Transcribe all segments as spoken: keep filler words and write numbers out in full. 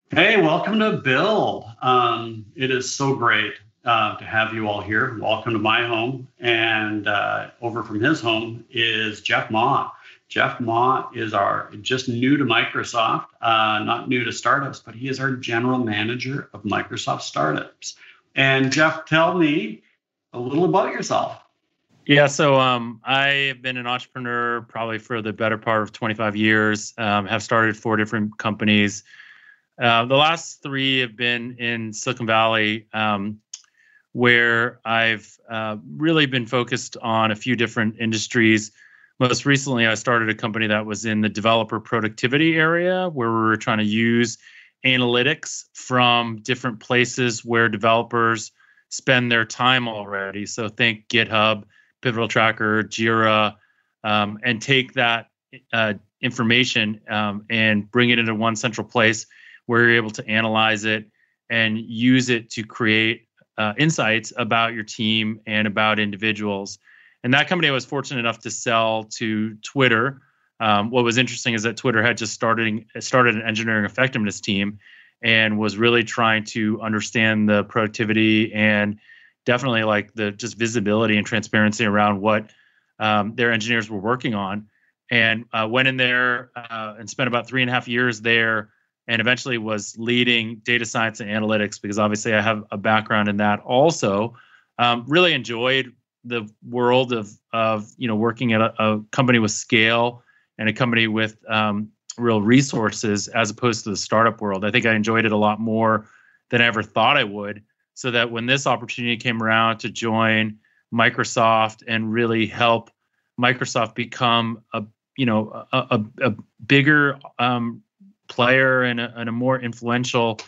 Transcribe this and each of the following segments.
Hey, welcome to Build. Um, it is so great uh, to have you all here. Welcome to my home. And uh, over from his home is Jeff Ma. Jeff Ma is our just new to Microsoft, uh, not new to startups, but he is our general manager of Microsoft startups. And Jeff, tell me a little about yourself. Yeah, so um, I have been an entrepreneur probably for the better part of twenty-five years. Um, have started four different companies. Uh, the last three have been in Silicon Valley, um, where I've uh, really been focused on a few different industries. Most recently, I started a company that was in the developer productivity area, where we were trying to use analytics from different places where developers spend their time already. So think GitHub, Pivotal Tracker, Jira, um, and take that uh, information um, and bring it into one central place where you're able to analyze it and use it to create uh, insights about your team and about individuals. And that company I was fortunate enough to sell to Twitter. Um, what was interesting is that Twitter had just started started an engineering effectiveness team and was really trying to understand the productivity and definitely like the just visibility and transparency around what um, their engineers were working on. And uh, went in there uh, and spent about three and a half years there, and eventually was leading data science and analytics because obviously I have a background in that also. Um, really enjoyed the world of of you know working at a, a company with scale and a company with um, real resources as opposed to the startup world. I think I enjoyed it a lot more than I ever thought I would. So that when this opportunity came around to join Microsoft and really help Microsoft become a you know a, a, a bigger um, player and a, and a more influential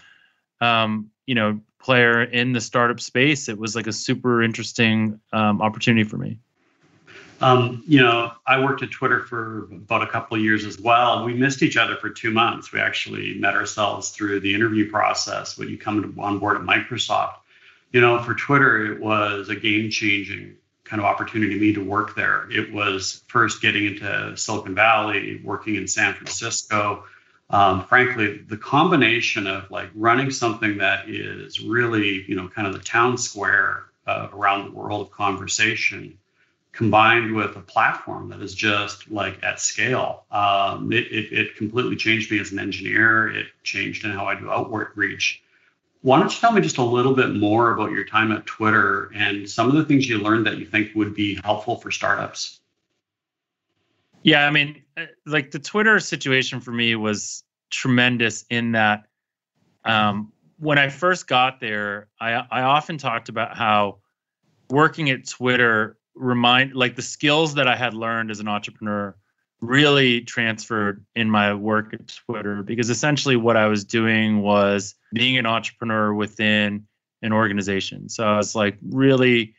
um, you know player in the startup space, it was like a super interesting um, opportunity for me. Um, you know, I worked at Twitter for about a couple of years as well. We missed each other for two months. We actually met ourselves through the interview process when you come on board at Microsoft. You know, for Twitter, it was a game-changing kind of opportunity to me to work there. It was first getting into Silicon Valley, working in San Francisco. Um, frankly, the combination of like running something that is really, you know, kind of the town square uh, around the world of conversation combined with a platform that is just like at scale. Um, it, it, it completely changed me as an engineer. It changed in how I do outreach. Why don't you tell me just a little bit more about your time at Twitter and some of the things you learned that you think would be helpful for startups? Yeah, I mean, uh, like the Twitter situation for me was tremendous in that um, when I first got there, I, I often talked about how working at Twitter remind like the skills that I had learned as an entrepreneur really transferred in my work at Twitter, because essentially what I was doing was being an entrepreneur within an organization. So I was like really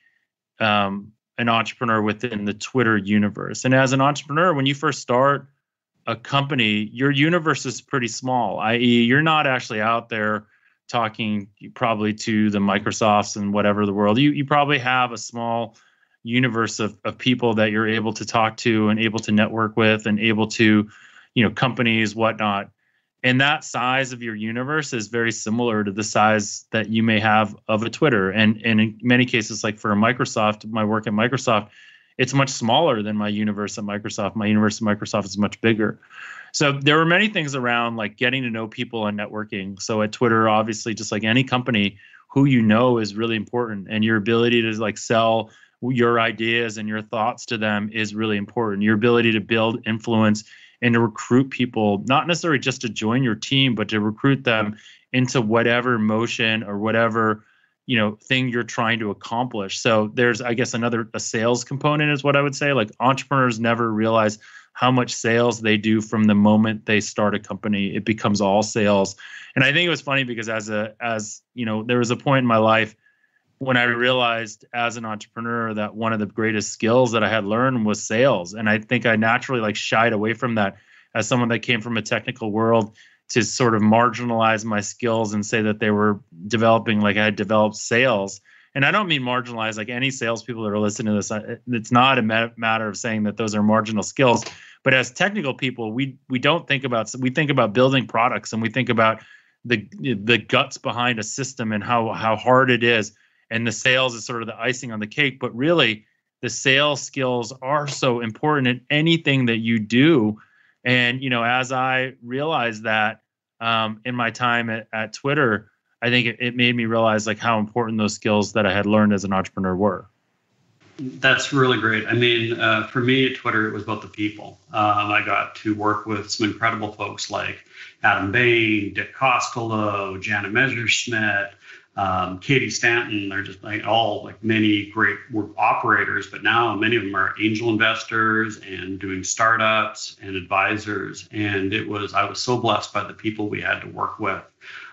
um, an entrepreneur within the Twitter universe. And as an entrepreneur, when you first start a company, your universe is pretty small, that is, you're not actually out there talking probably to the Microsofts and whatever the world. You you probably have a small universe of, of people that you're able to talk to and able to network with and able to, you know, companies, whatnot. And that size of your universe is very similar to the size that you may have of a Twitter. And, and in many cases, like for a Microsoft, my work at Microsoft, it's much smaller than my universe at Microsoft. My universe at Microsoft is much bigger. So there were many things around like getting to know people and networking. So at Twitter, obviously, just like any company, who you know is really important, and your ability to like sell your ideas and your thoughts to them is really important. Your ability to build influence and to recruit people, not necessarily just to join your team, but to recruit them into whatever motion or whatever, you know, thing you're trying to accomplish. So there's, I guess, another a sales component is what I would say. Like entrepreneurs never realize how much sales they do from the moment they start a company. It becomes all sales. And I think it was funny because as a as you know, there was a point in my life when I realized as an entrepreneur that one of the greatest skills that I had learned was sales. And I think I naturally like shied away from that as someone that came from a technical world, to sort of marginalize my skills and say that they were developing like I had developed sales. And I don't mean marginalize like any salespeople that are listening to this. It's not a matter of saying that those are marginal skills. But as technical people, we we don't think about, we think about building products, and we think about the the guts behind a system and how how hard it is, and the sales is sort of the icing on the cake. But really, the sales skills are so important in anything that you do. And you know, as I realized that um, in my time at, at Twitter, I think it, it made me realize like how important those skills that I had learned as an entrepreneur were. That's really great. I mean, uh, for me at Twitter, it was about the people. Um, I got to work with some incredible folks like Adam Bain, Dick Costolo, Janet Messerschmidt, um, Katie Stanton. They're just like all like many great operators, but now many of them are angel investors and doing startups and advisors. And it was, I was so blessed by the people we had to work with.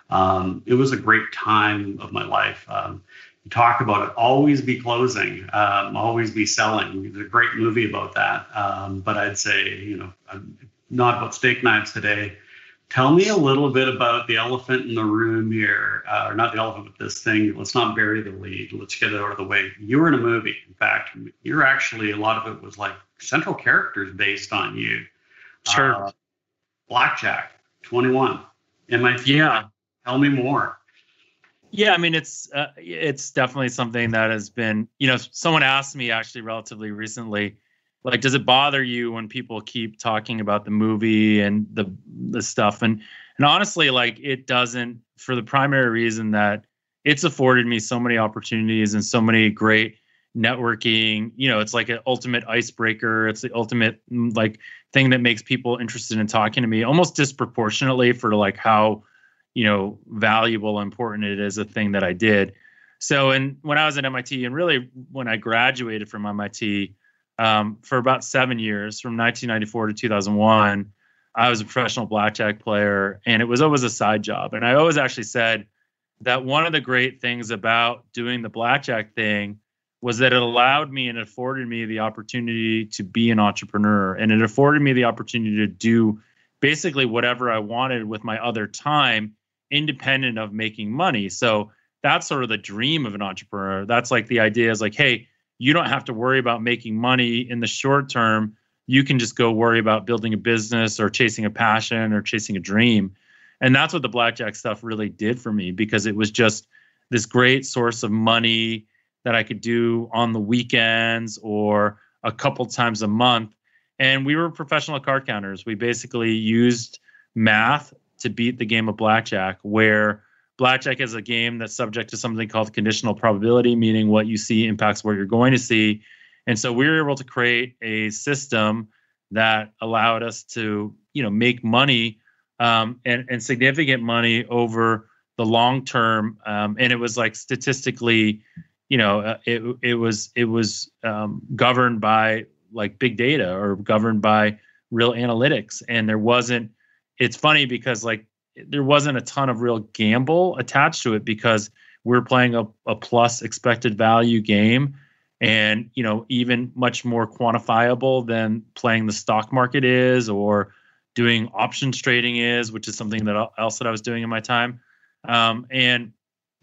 Um, it was a great time of my life. Um, You talk about it, always be closing, um, always be selling. There's a great movie about that. Um, but I'd say, you know, I'm not about steak knives today. Tell me a little bit about the elephant in the room here, uh, or not the elephant, but this thing. Let's not bury the lead. Let's get it out of the way. You were in a movie. In fact, you're actually, a lot of it was like central characters based on you. Sure. Uh, Blackjack, twenty-one. M I T. Yeah. Tell me more. Yeah, I mean, it's uh, it's definitely something that has been, you know, someone asked me actually relatively recently, like, does it bother you when people keep talking about the movie and the the stuff? And and honestly, like, it doesn't, for the primary reason that it's afforded me so many opportunities and so many great networking. You know, it's like an ultimate icebreaker. It's the ultimate like thing that makes people interested in talking to me, almost disproportionately for like how, you know, valuable, important it is, a thing that I did. So, and when I was at M I T, and really when I graduated from M I T, um, for about seven years, from nineteen ninety-four to two thousand one, I was a professional blackjack player, and it was always a side job. And I always actually said that one of the great things about doing the blackjack thing was that it allowed me and it afforded me the opportunity to be an entrepreneur, and it afforded me the opportunity to do basically whatever I wanted with my other time, independent of making money. So that's sort of the dream of an entrepreneur. That's like the idea is like, hey, you don't have to worry about making money in the short term. You can just go worry about building a business or chasing a passion or chasing a dream. And that's what the blackjack stuff really did for me, because it was just this great source of money that I could do on the weekends or a couple times a month. And we were professional card counters. We basically used math to beat the game of blackjack, where blackjack is a game that's subject to something called conditional probability, meaning what you see impacts what you're going to see. And so we were able to create a system that allowed us to, you know, make money um, and, and significant money over the long term. Um, and it was like statistically, you know, uh, it it was it was um, governed by like big data or governed by real analytics. And there wasn't, it's funny because like there wasn't a ton of real gamble attached to it, because we're playing a, a plus expected value game, and, you know, even much more quantifiable than playing the stock market is, or doing options trading is, which is something that else that I was doing in my time. Um, and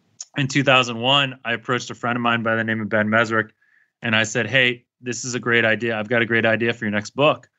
in two thousand one, I approached a friend of mine by the name of Ben Mesrick, and I said, hey, this is a great idea. I've got a great idea for your next book.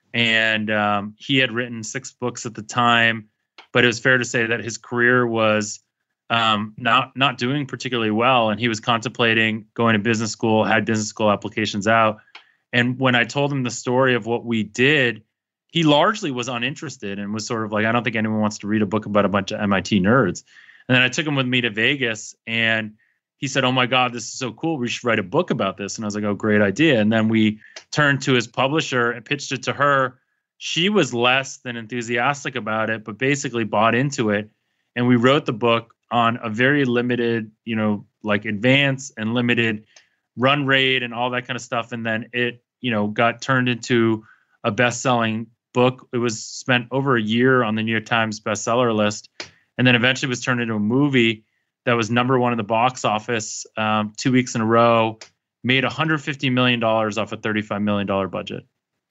And um, he had written six books at the time, but it was fair to say that his career was um, not not doing particularly well. And he was contemplating going to business school, had business school applications out. And when I told him the story of what we did, he largely was uninterested and was sort of like, I don't think anyone wants to read a book about a bunch of M I T nerds. And then I took him with me to Vegas, and he said, oh my God, this is so cool. We should write a book about this. And I was like, oh, great idea. And then we turned to his publisher and pitched it to her. She was less than enthusiastic about it, but basically bought into it. And we wrote the book on a very limited, you know, like advance and limited run rate and all that kind of stuff. And then it, you know, got turned into a best-selling book. It was spent over a year on the New York Times bestseller list, and then eventually was turned into a movie that was number one in the box office um, two weeks in a row, made one hundred fifty million dollars off a thirty-five million dollars budget.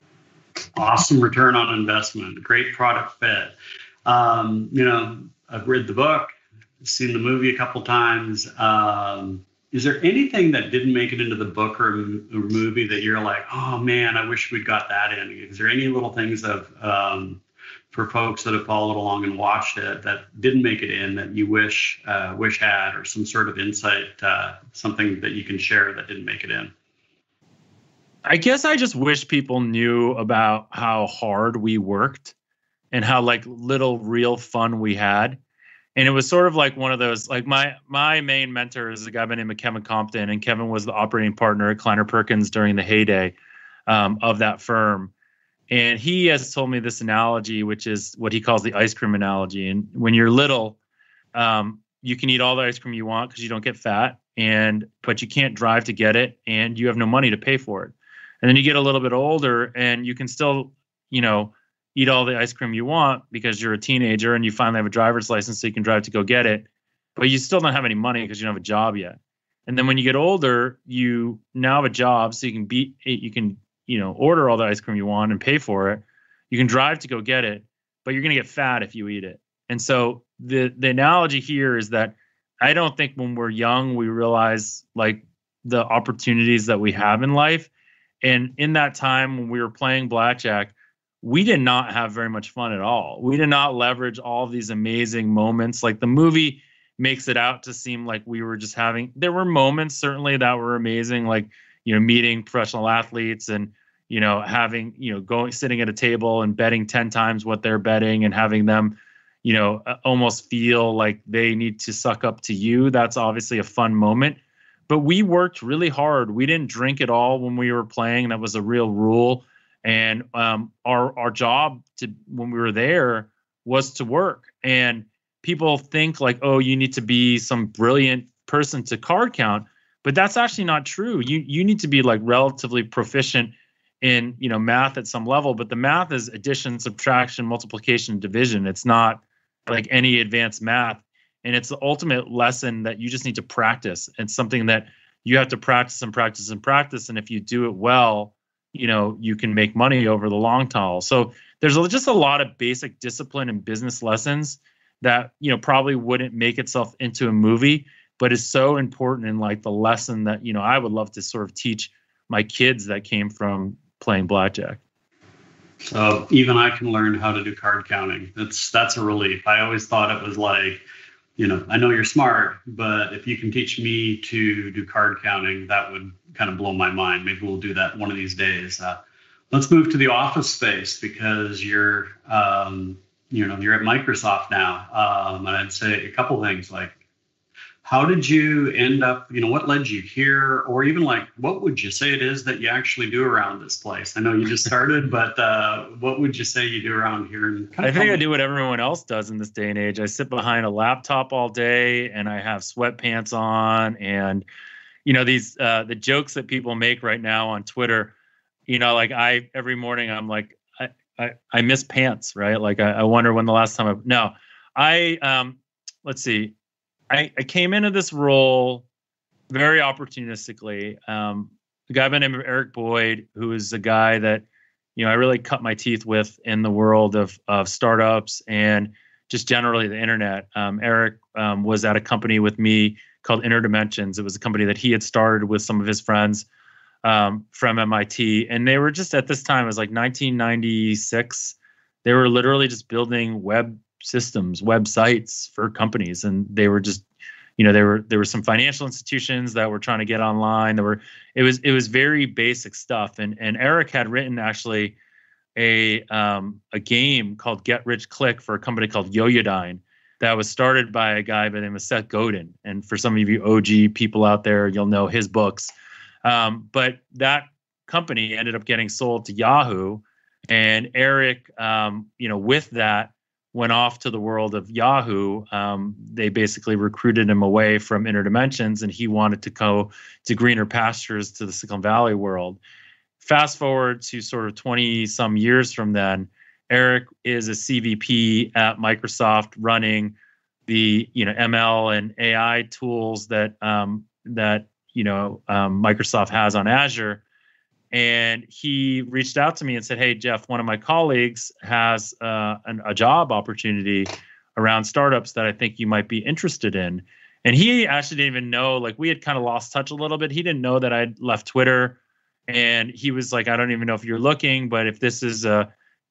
Awesome return on investment. Great product fit. Um, you know, I've read the book, seen the movie a couple times. Um, is there anything that didn't make it into the book or, or movie that you're like, oh man, I wish we'd got that in? Is there any little things of um, for folks that have followed along and watched it that didn't make it in that you wish uh, wish had, or some sort of insight, uh, something that you can share that didn't make it in? I guess I just wish people knew about how hard we worked and how like little real fun we had. And it was sort of like one of those, like my my main mentor is a guy by the name of Kevin Compton, and Kevin was the operating partner at Kleiner Perkins during the heyday um, of that firm. And he has told me this analogy, which is what he calls the ice cream analogy. And when you're little, um, you can eat all the ice cream you want because you don't get fat, and but you can't drive to get it, and you have no money to pay for it. And then you get a little bit older, and you can still, you know, eat all the ice cream you want because you're a teenager and you finally have a driver's license so you can drive to go get it, but you still don't have any money because you don't have a job yet. And then when you get older, you now have a job so you can be, you can, you know, order all the ice cream you want and pay for it. You can drive to go get it, but you're going to get fat if you eat it. And so the, the analogy here is that I don't think when we're young, we realize like the opportunities that we have in life. And in that time when we were playing blackjack, we did not have very much fun at all. We did not leverage all these amazing moments. Like the movie makes it out to seem like we were just having, there were moments certainly that were amazing, like, you know, meeting professional athletes and, you know, having, you know, going, sitting at a table and betting ten times what they're betting and having them, you know, almost feel like they need to suck up to you. That's obviously a fun moment. But we worked really hard. We didn't drink at all when we were playing. That was a real rule. And um, our our job to when we were there was to work. And people think like, oh, you need to be some brilliant person to card count, but that's actually not true. You you need to be like relatively proficient in, you know, math at some level. But the math is addition, subtraction, multiplication, division. It's not like any advanced math, and it's the ultimate lesson that you just need to practice. It's something that you have to practice and practice and practice. And if you do it well, you know, you can make money over the long haul. So there's just a lot of basic discipline and business lessons that, you know, probably wouldn't make itself into a movie, but is so important in like the lesson that, you know, I would love to sort of teach my kids that came from playing blackjack. So even I can learn how to do card counting. That's, that's a relief. I always thought it was like, you know, I know you're smart, but if you can teach me to do card counting, that would kind of blow my mind. Maybe we'll do that one of these days. Uh, let's move to the office space because you're, um, you know, you're at Microsoft now. Um, and I'd say a couple things like, how did you end up, you know, what led you here? Or even like, what would you say it is that you actually do around this place? I know you just started, but uh, what would you say you do around here? And I think I do what everyone else does in this day and age. I sit behind a laptop all day and I have sweatpants on. And, you know, these, uh, the jokes that people make right now on Twitter, you know, like I, every morning I'm like, I, I, I miss pants, right? Like I, I wonder when the last time I, no, I, um, let's see. I, I came into this role very opportunistically. Um, a guy by the name of Eric Boyd, who is a guy that, you know, I really cut my teeth with in the world of of startups and just generally the internet. Um, Eric um, was at a company with me called Interdimensions. It was a company that he had started with some of his friends um, from M I T. And they were just at this time, it was like nineteen ninety-six. They were literally just building web systems, websites for companies. And they were just, you know, there were, there were some financial institutions that were trying to get online. There were, it was, it was very basic stuff. And, and Eric had written actually a, um, a game called Get Rich Click for a company called Yoyodyne that was started by a guy by the name of Seth Godin. And for some of you O G people out there, you'll know his books. Um, but that company ended up getting sold to Yahoo, and Eric, um, you know, with that, went off to the world of Yahoo. Um, they basically recruited him away from Interdimensions, and he wanted to go to greener pastures to the Silicon Valley world. Fast forward to sort of twenty some years from then, Eric is a C V P at Microsoft running the, you know, M L and A I tools that, um, that, you know, um, Microsoft has on Azure. And he reached out to me and said, hey, Jeff, one of my colleagues has uh, an, a job opportunity around startups that I think you might be interested in. And he actually didn't even know, like we had kind of lost touch a little bit. He didn't know that I'd left Twitter. And he was like, I don't even know if you're looking, but if this is a,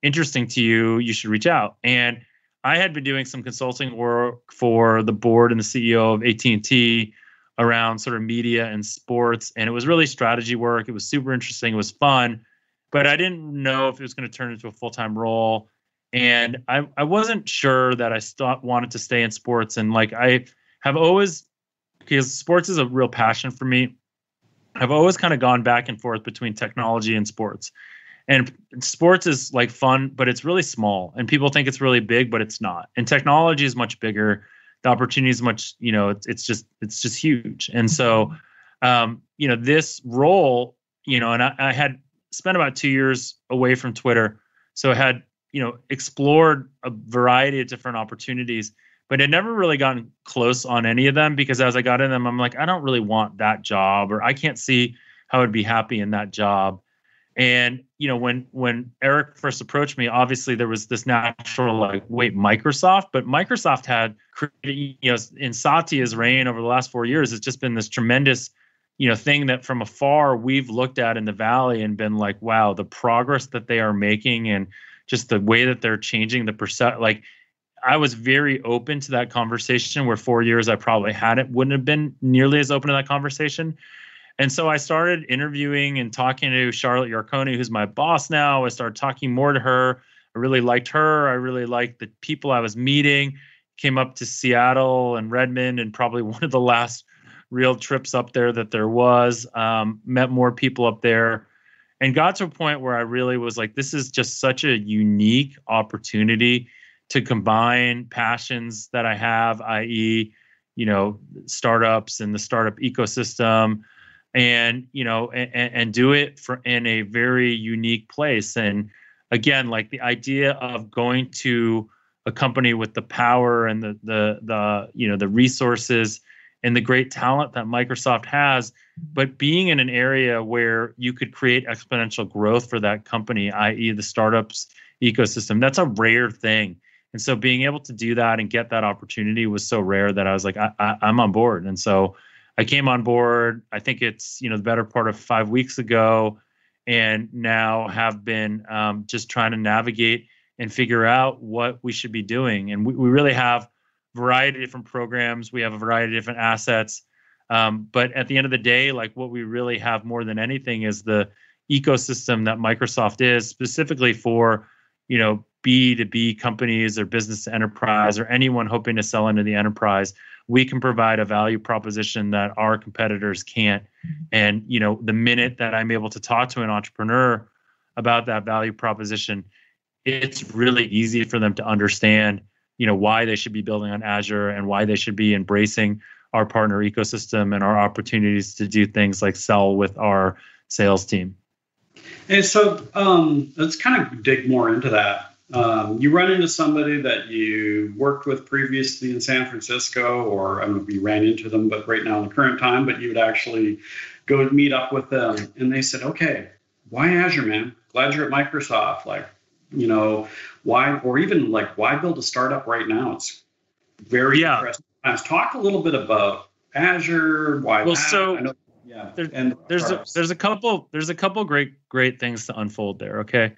interesting to you, you should reach out. And I had been doing some consulting work for the board and the C E O of A T and T around sort of media and sports. And it was really strategy work. It was super interesting. It was fun, but I didn't know if it was going to turn into a full-time role. And I, I wasn't sure that I still wanted to stay in sports. And like, I have always, because sports is a real passion for me, I've always kind of gone back and forth between technology and sports. And sports is like fun, but it's really small. And people think it's really big, but it's not. And technology is much bigger. The opportunity is much, you know, it's, it's just, it's just huge. And so, um, you know, this role, you know, and I, I had spent about two years away from Twitter. So I had, you know, explored a variety of different opportunities, but had never really gotten close on any of them, because as I got in them, I'm like, I don't really want that job, or I can't see how I'd be happy in that job. And, you know, when, when Eric first approached me, obviously there was this natural, like, wait, Microsoft, but Microsoft had, you know, in Satya's reign over the last four years, it's just been this tremendous, you know, thing that from afar we've looked at in the Valley and been like, wow, the progress that they are making and just the way that they're changing the percent. Like, I was very open to that conversation, where four years I probably hadn't, wouldn't have been nearly as open to that conversation. And so I started interviewing and talking to Charlotte Yarkoni, who's my boss now. I started talking more to her. I really liked her. I really liked the people I was meeting. Came up to Seattle and Redmond, and probably one of the last real trips up there that there was. Um, met more people up there, and got to a point where I really was like, this is just such a unique opportunity to combine passions that I have, that is, you know, startups and the startup ecosystem, and, you know, and, and do it for in a very unique place. And again, like the idea of going to a company with the power and the, the, the, you know, the resources and the great talent that Microsoft has, but being in an area where you could create exponential growth for that company, that is the startups ecosystem, that's a rare thing. And so being able to do that and get that opportunity was so rare that I was like, I, I, I'm on board. And so I came on board, I think it's, you know, the better part of five weeks ago, and now have been um, just trying to navigate and figure out what we should be doing. And we, we really have a variety of different programs. We have a variety of different assets. Um, but at the end of the day, like, what we really have more than anything is the ecosystem that Microsoft is, specifically for, you know, B to B companies or business to enterprise, or anyone hoping to sell into the enterprise. We can provide a value proposition that our competitors can't. And, you know, the minute that I'm able to talk to an entrepreneur about that value proposition, it's really easy for them to understand, you know, why they should be building on Azure and why they should be embracing our partner ecosystem and our opportunities to do things like sell with our sales team. And so um, let's kind of dig more into that. Um, you run into somebody that you worked with previously in San Francisco, or I don't know if you ran into them, but right now in the current time, but you would actually go meet up with them, and they said, okay, why Azure, man? Glad you're at Microsoft. Like, you know, why, or even like, why build a startup right now? It's very yeah. interesting. Let's talk a little bit about Azure. Why? Well, that? so I know, yeah, there, and there's a, there's a couple there's a couple great great things to unfold there. Okay.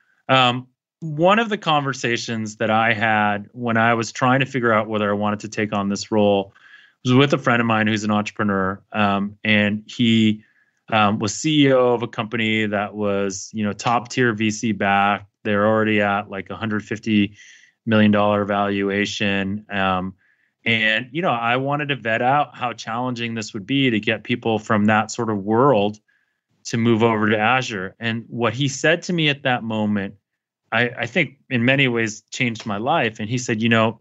Um, One of the conversations that I had when I was trying to figure out whether I wanted to take on this role was with a friend of mine who's an entrepreneur, um, and he um, was C E O of a company that was, you know, top tier V C backed. They're already at like one hundred fifty million dollars valuation, um, and you know, I wanted to vet out how challenging this would be to get people from that sort of world to move over to Azure. And what he said to me at that moment, I, I think in many ways changed my life. And he said, you know,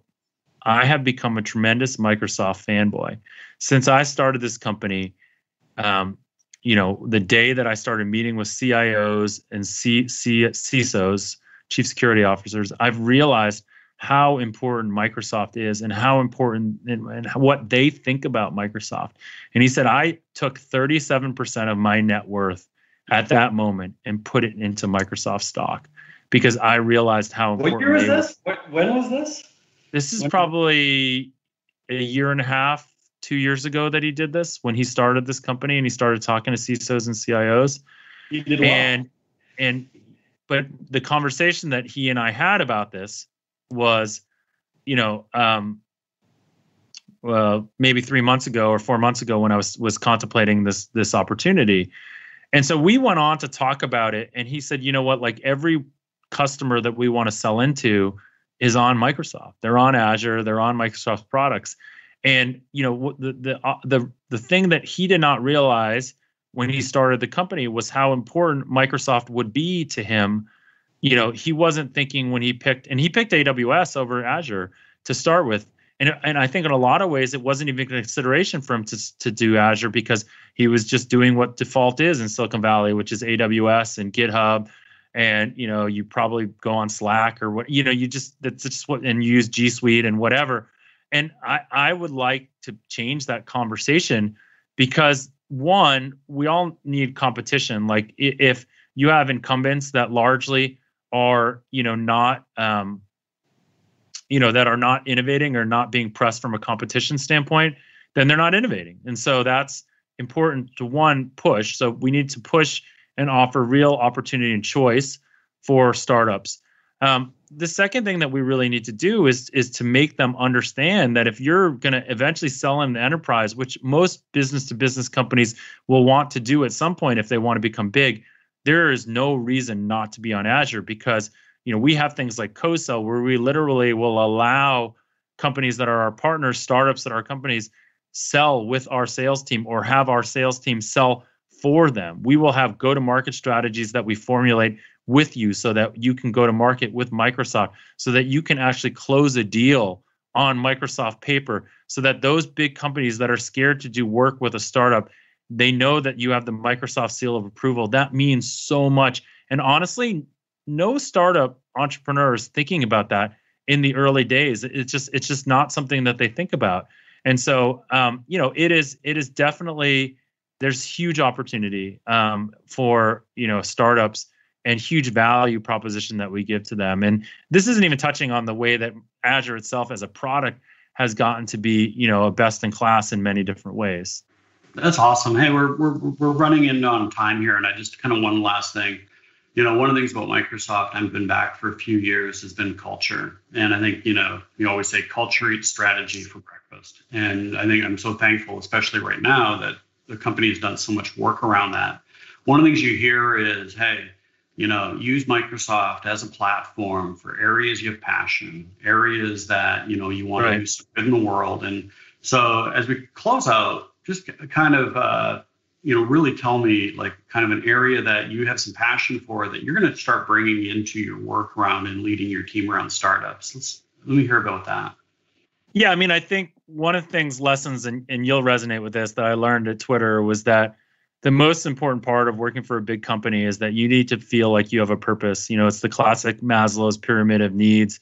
I have become a tremendous Microsoft fanboy. Since I started this company, um, you know, the day that I started meeting with C I Os and C, C, C I S Os, chief security officers, I've realized how important Microsoft is and how important and, and what they think about Microsoft. And he said, I took thirty-seven percent of my net worth at that moment and put it into Microsoft stock, because I realized how important. What year was this? What, when was this? This is when? probably a year and a half, two years ago that he did this, when he started this company and he started talking to C I S Os and C I Os. He did well. And, and but the conversation that he and I had about this was, you know, um, well, maybe three months ago or four months ago when I was was contemplating this this opportunity. And so we went on to talk about it, and he said, you know what, like every customer that we want to sell into is on Microsoft. They're on Azure, they're on Microsoft products. And you know, the the uh, the the thing that he did not realize when he started the company was how important Microsoft would be to him. You know, he wasn't thinking when he picked, and he picked A W S over Azure to start with. And, and I think in a lot of ways, it wasn't even a consideration for him to, to do Azure because he was just doing what default is in Silicon Valley, which is A W S and GitHub. And, you know, you probably go on Slack or what, you know, you just, that's just what, and you use G Suite and whatever. And I, I would like to change that conversation because one, we all need competition. Like if you have incumbents that largely are, you know, not, um, you know, that are not innovating or not being pressed from a competition standpoint, then they're not innovating. And so that's important to one, push. So we need to push and offer real opportunity and choice for startups. Um, the second thing that we really need to do is, is to make them understand that if you're going to eventually sell in the enterprise, which most business to business companies will want to do at some point if they want to become big, there is no reason not to be on Azure because you know, we have things like co-sell where we literally will allow companies that are our partners, startups that are our companies, sell with our sales team or have our sales team sell for them. We will have go-to-market strategies that we formulate with you so that you can go to market with Microsoft, so that you can actually close a deal on Microsoft paper, so that those big companies that are scared to do work with a startup, they know that you have the Microsoft seal of approval. That means so much. And honestly, no startup entrepreneur is thinking about that in the early days. It's just it's just not something that they think about. And so, um, you know, it is it is definitely there's huge opportunity um, for you know startups and huge value proposition that we give to them. And this isn't even touching on the way that Azure itself as a product has gotten to be you know a best in class in many different ways. That's awesome. Hey, we're we're we're running in on time here, and I just kind of one last thing. You know, one of the things about Microsoft, I've been back for a few years, has been culture. And I think, you know, we always say culture eats strategy for breakfast. And I think I'm so thankful, especially right now, that the company has done so much work around that. One of the things you hear is, hey, you know, use Microsoft as a platform for areas you have passion, areas that, you know, you want right. to do some good in the world. And so as we close out, just kind of, uh, you know, really tell me like kind of an area that you have some passion for that you're going to start bringing into your work around and leading your team around startups. Let's let me hear about that. Yeah, I mean, I think one of the things, lessons, and, and you'll resonate with this, that I learned at Twitter was that the most important part of working for a big company is that you need to feel like you have a purpose. You know, it's the classic Maslow's pyramid of needs.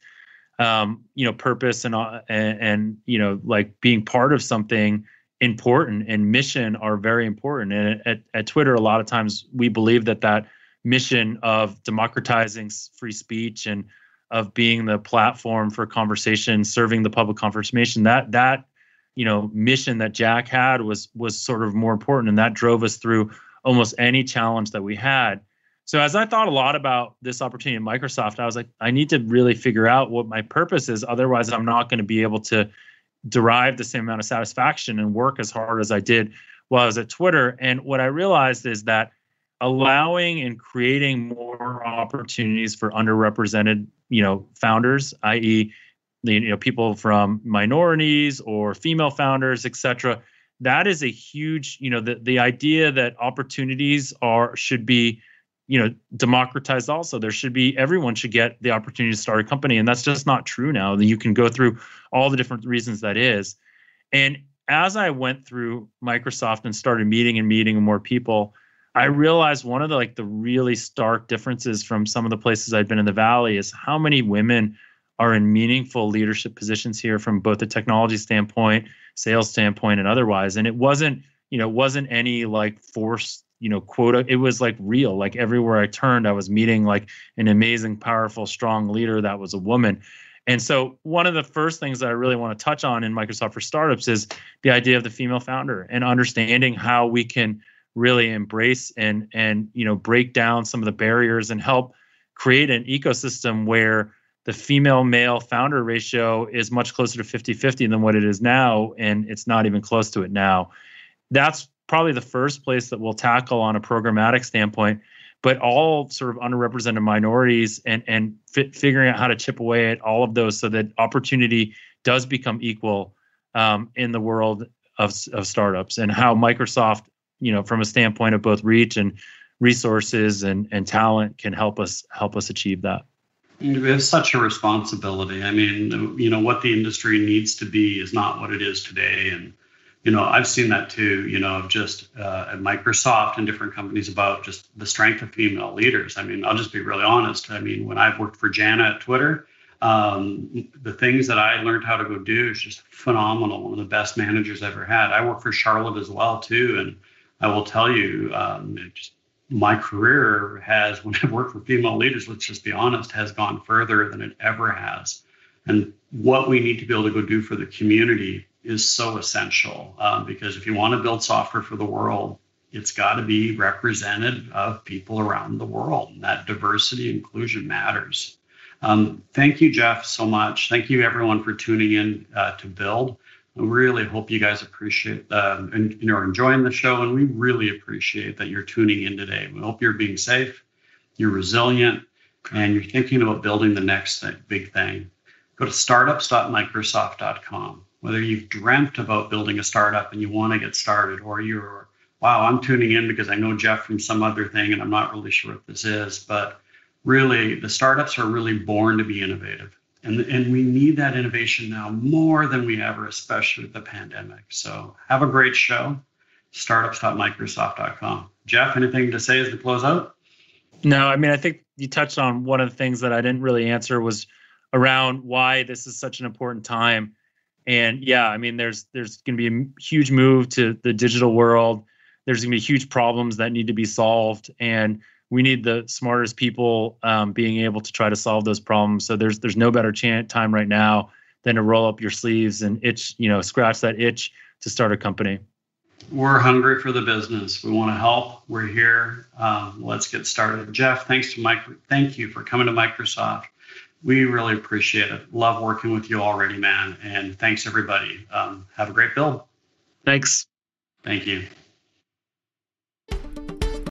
Um, you know, purpose and, and and you know, like being part of something important and mission are very important. And at, at Twitter, a lot of times we believe that that mission of democratizing free speech and of being the platform for conversation, serving the public conversation, that that you know mission that Jack had was was sort of more important, and that drove us through almost any challenge that we had. So as I thought a lot about this opportunity at Microsoft, I was like, I need to really figure out what my purpose is. Otherwise, I'm not going to be able to derive the same amount of satisfaction and work as hard as I did while I was at Twitter. And what I realized is that allowing and creating more opportunities for underrepresented, you know, founders, that is, the, you know, people from minorities or female founders, et cetera, that is a huge, you know, the, the idea that opportunities are should be, you know, democratized also. There should be, everyone should get the opportunity to start a company. And that's just not true now. You can go through all the different reasons that is. And as I went through Microsoft and started meeting and meeting more people, I realized one of the like the really stark differences from some of the places I'd been in the Valley is how many women are in meaningful leadership positions here from both a technology standpoint, sales standpoint, and otherwise. And it wasn't, you know, it wasn't any like forced, you know, quota. It was like real. Like everywhere I turned, I was meeting like an amazing, powerful, strong leader that was a woman. And so one of the first things that I really want to touch on in Microsoft for Startups is the idea of the female founder and understanding how we can really embrace and, and, you know, break down some of the barriers and help create an ecosystem where the female male founder ratio is much closer to fifty fifty than what it is now, and it's not even close to it now. That's probably the first place that we'll tackle on a programmatic standpoint, but all sort of underrepresented minorities and and fi- figuring out how to chip away at all of those so that opportunity does become equal um, in the world of of startups, and how Microsoft, you know, from a standpoint of both reach and resources and and talent, can help us help us achieve that. We have such a responsibility. I mean, you know, what the industry needs to be is not what it is today. And, you know, I've seen that too, you know, just uh, at Microsoft and different companies about just the strength of female leaders. I mean, I'll just be really honest. I mean, when I've worked for Jana at Twitter, um, the things that I learned how to go do is just phenomenal. One of the best managers I've ever had. I work for Charlotte as well too. And I will tell you, um, it just, my career has, when I've worked for female leaders, let's just be honest, has gone further than it ever has. And what we need to be able to go do for the community is so essential, um, because if you want to build software for the world, it's got to be representative of people around the world. And that diversity inclusion matters. Um, thank you, Jeff, so much. Thank you, everyone, for tuning in uh, to Build. I really hope you guys appreciate um, and you know are enjoying the show, and we really appreciate that you're tuning in today. We hope you're being safe, you're resilient, and you're thinking about building the next thing, big thing. Go to startups dot microsoft dot com. Whether you've dreamt about building a startup and you want to get started, or you're, wow, I'm tuning in because I know Jeff from some other thing and I'm not really sure what this is, but really the startups are really born to be innovative. And, and we need that innovation now more than we ever, especially with the pandemic. So have a great show. startups dot microsoft dot com. Jeff, anything to say as we close out? No, I mean, I think you touched on one of the things that I didn't really answer was around why this is such an important time. And yeah, I mean, there's there's going to be a huge move to the digital world. There's going to be huge problems that need to be solved. And we need the smartest people um, being able to try to solve those problems. So there's there's no better chance, time right now than to roll up your sleeves and itch, you know, scratch that itch to start a company. We're hungry for the business. We want to help. We're here. Um, let's get started. Jeff, thanks to Mike. Thank you for coming to Microsoft. We really appreciate it. Love working with you already, man. And thanks, everybody. Um, have a great build. Thanks. Thank you.